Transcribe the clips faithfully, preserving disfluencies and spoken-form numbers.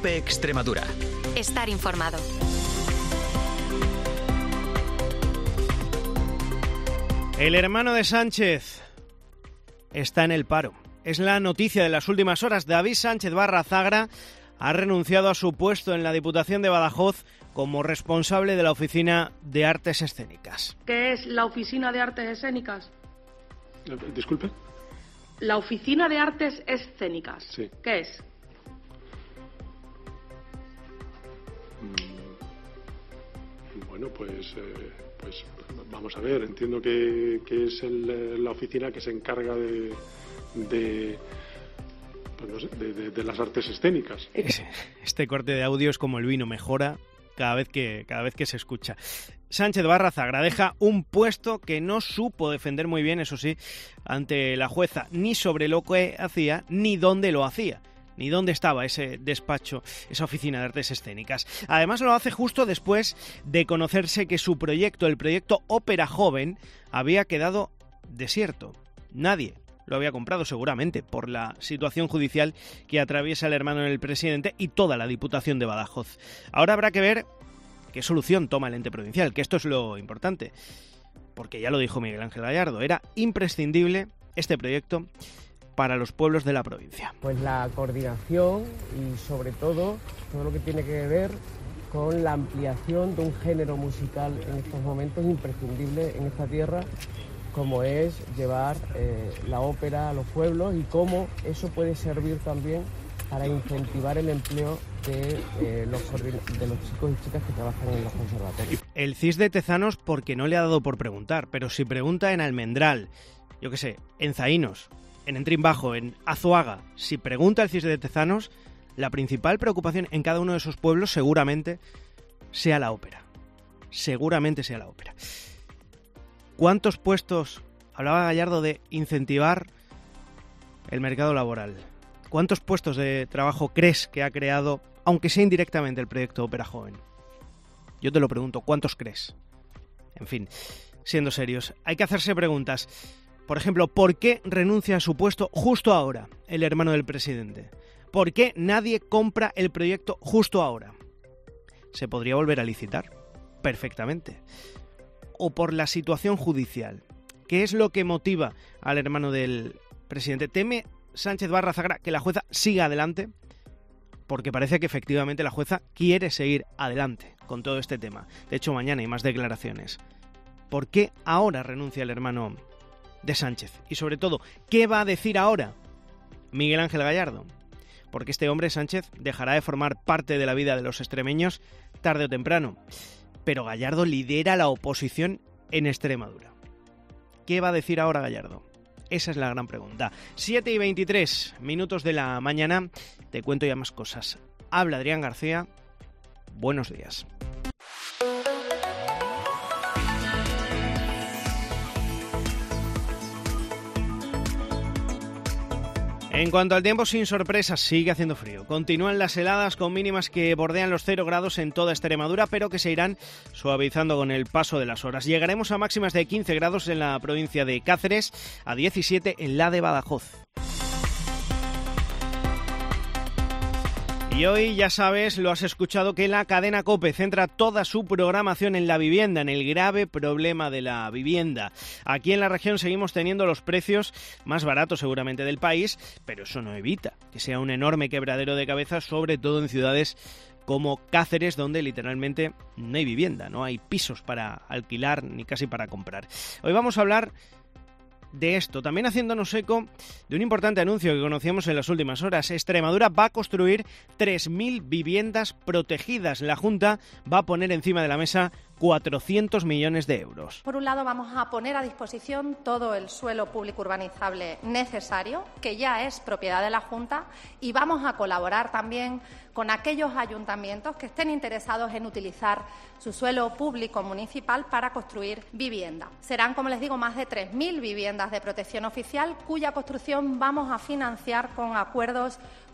COPE Extremadura. Estar informado. El hermano de Sánchez está en el paro. Es la noticia de las últimas horas. David Sánchez Barrazagra ha renunciado a su puesto en la Diputación de Badajoz como responsable de la Oficina de Artes Escénicas. ¿Qué es la Oficina de Artes Escénicas? Disculpe. La Oficina de Artes Escénicas. Sí. ¿Qué es? Bueno, pues, eh, pues vamos a ver. Entiendo que, que es el, la oficina que se encarga de... de Pues no sé, de, de, de las artes escénicas. Este corte de audio es como el vino, mejora cada vez que, cada vez que se escucha. Sánchez Barrazagra deja un puesto que no supo defender muy bien, eso sí, ante la jueza, ni sobre lo que hacía, ni dónde lo hacía, ni dónde estaba ese despacho, esa oficina de artes escénicas. Además lo hace justo después de conocerse que su proyecto, el proyecto Ópera Joven, había quedado desierto. Nadie lo había comprado, seguramente por la situación judicial que atraviesa el hermano del presidente y toda la Diputación de Badajoz. Ahora habrá que ver qué solución toma el ente provincial, que esto es lo importante, porque ya lo dijo Miguel Ángel Gallardo, era imprescindible este proyecto para los pueblos de la provincia. Pues la coordinación y sobre todo todo lo que tiene que ver con la ampliación de un género musical en estos momentos imprescindible en esta tierra, como es llevar eh, la ópera a los pueblos y cómo eso puede servir también para incentivar el empleo de, eh, los, de los chicos y chicas que trabajan en los conservatorios. El C I S de Tezanos porque no le ha dado por preguntar, pero si pregunta en Almendral, yo qué sé, en Zaínos, en Entrimbajo, en Azuaga, si pregunta el C I S de Tezanos, la principal preocupación en cada uno de esos pueblos seguramente sea la ópera. Seguramente sea la ópera. ¿Cuántos puestos, hablaba Gallardo de incentivar el mercado laboral, cuántos puestos de trabajo crees que ha creado, aunque sea indirectamente, el proyecto Ópera Joven? Yo te lo pregunto, ¿cuántos crees? En fin, siendo serios, hay que hacerse preguntas. Por ejemplo, ¿por qué renuncia a su puesto justo ahora el hermano del presidente? ¿Por qué nadie compra el proyecto justo ahora? ¿Se podría volver a licitar? Perfectamente. O por la situación judicial. ¿Qué es lo que motiva al hermano del presidente? ¿Teme Sánchez Barrazagra que la jueza siga adelante? Porque parece que efectivamente la jueza quiere seguir adelante con todo este tema. De hecho, mañana hay más declaraciones. ¿Por qué ahora renuncia el hermano de Sánchez? Y sobre todo, ¿qué va a decir ahora Miguel Ángel Gallardo? Porque este hombre, Sánchez, dejará de formar parte de la vida de los extremeños tarde o temprano. Pero Gallardo lidera la oposición en Extremadura. ¿Qué va a decir ahora Gallardo? Esa es la gran pregunta. siete y veintitrés minutos de la mañana. Te cuento ya más cosas. Habla Adrián García. Buenos días. En cuanto al tiempo, sin sorpresas, sigue haciendo frío. Continúan las heladas con mínimas que bordean los cero grados en toda Extremadura, pero que se irán suavizando con el paso de las horas. Llegaremos a máximas de quince grados en la provincia de Cáceres, a diecisiete en la de Badajoz. Y hoy, ya sabes, lo has escuchado, que la cadena COPE centra toda su programación en la vivienda, en el grave problema de la vivienda. Aquí en la región seguimos teniendo los precios más baratos seguramente del país, pero eso no evita que sea un enorme quebradero de cabeza, sobre todo en ciudades como Cáceres, donde literalmente no hay vivienda, no hay pisos para alquilar ni casi para comprar. Hoy vamos a hablar de esto, también haciéndonos eco de un importante anuncio que conocíamos en las últimas horas. Extremadura va a construir tres mil viviendas protegidas. La Junta va a poner encima de la mesa cuatrocientos millones de euros. Por un lado, vamos a poner a disposición todo el suelo público urbanizable necesario, que ya es propiedad de la Junta, y vamos a colaborar también con aquellos ayuntamientos que estén interesados en utilizar su suelo público municipal para construir vivienda. Serán, como les digo, más de tres mil viviendas de protección oficial, cuya construcción vamos a financiar con acuerdos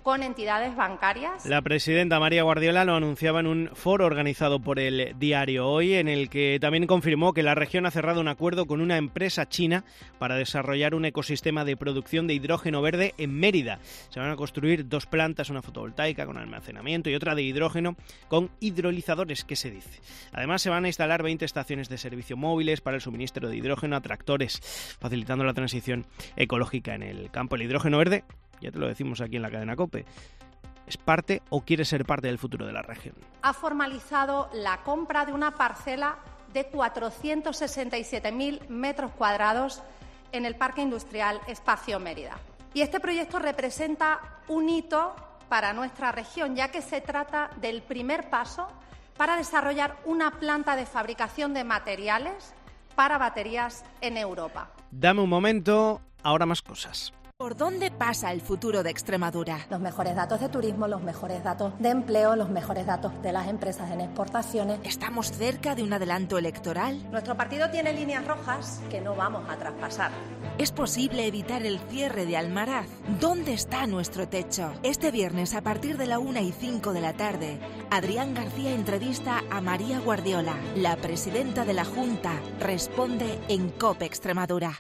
con entidades bancarias. La presidenta María Guardiola lo anunciaba en un foro organizado por el diario Hoy, en el que también confirmó que la región ha cerrado un acuerdo con una empresa china para desarrollar un ecosistema de producción de hidrógeno verde en Mérida. Se van a construir dos plantas, una fotovoltaica con almacenamiento y otra de hidrógeno con hidrolizadores, que se dice. Además, se van a instalar veinte estaciones de servicio móviles para el suministro de hidrógeno a tractores, facilitando la transición ecológica en el campo. El hidrógeno verde, ya te lo decimos aquí en la cadena COPE, ¿es parte o quiere ser parte del futuro de la región? Ha formalizado la compra de una parcela de cuatrocientos sesenta y siete mil metros cuadrados en el Parque Industrial Espacio Mérida. Y este proyecto representa un hito para nuestra región, ya que se trata del primer paso para desarrollar una planta de fabricación de materiales para baterías en Europa. Dame un momento, ahora más cosas. ¿Por dónde pasa el futuro de Extremadura? Los mejores datos de turismo, los mejores datos de empleo, los mejores datos de las empresas en exportaciones. ¿Estamos cerca de un adelanto electoral? Nuestro partido tiene líneas rojas que no vamos a traspasar. ¿Es posible evitar el cierre de Almaraz? ¿Dónde está nuestro techo? Este viernes, a partir de la una y cinco de la tarde, Adrián García entrevista a María Guardiola, la presidenta de la Junta. Responde en COPE Extremadura.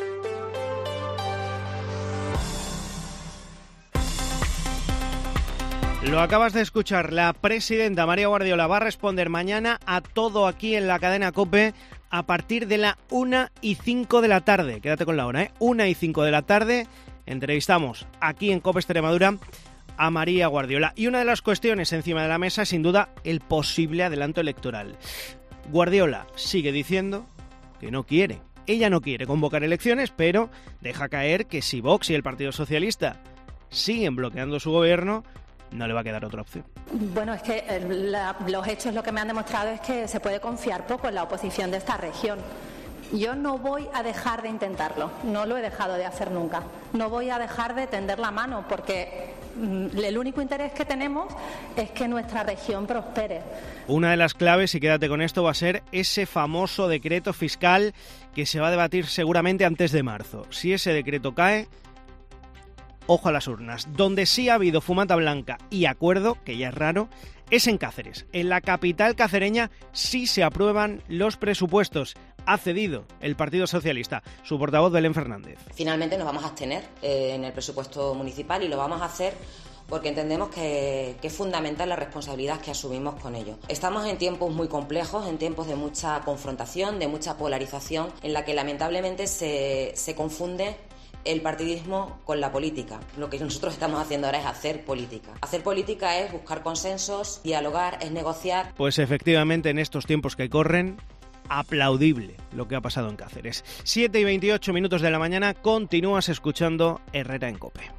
Lo acabas de escuchar, la presidenta María Guardiola va a responder mañana a todo aquí en la cadena COPE a partir de la una y cinco de la tarde. Quédate con la hora, ¿eh? una y cinco de la tarde entrevistamos aquí en COPE Extremadura a María Guardiola. Y una de las cuestiones encima de la mesa es sin duda el posible adelanto electoral. Guardiola sigue diciendo que no quiere. Ella no quiere convocar elecciones, pero deja caer que si Vox y el Partido Socialista siguen bloqueando su gobierno, no le va a quedar otra opción. Bueno, es que la, los hechos lo que me han demostrado es que se puede confiar poco en la oposición de esta región. Yo no voy a dejar de intentarlo, no lo he dejado de hacer nunca. No voy a dejar de tender la mano porque mm, el único interés que tenemos es que nuestra región prospere. Una de las claves, y quédate con esto, va a ser ese famoso decreto fiscal que se va a debatir seguramente antes de marzo. Si ese decreto cae, ojo a las urnas. Donde sí ha habido fumata blanca y acuerdo, que ya es raro, es en Cáceres. En la capital cacereña sí se aprueban los presupuestos. Ha cedido el Partido Socialista. Su portavoz, Belén Fernández. Finalmente nos vamos a abstener eh, en el presupuesto municipal y lo vamos a hacer porque entendemos que, que es fundamental la responsabilidad que asumimos con ello. Estamos en tiempos muy complejos, en tiempos de mucha confrontación, de mucha polarización, en la que lamentablemente se, se confunde el partidismo con la política. Lo que nosotros estamos haciendo ahora es hacer política. Hacer política es buscar consensos, dialogar, es negociar. Pues efectivamente, en estos tiempos que corren, aplaudible lo que ha pasado en Cáceres. siete y veintiocho minutos de la mañana, continúas escuchando Herrera en COPE.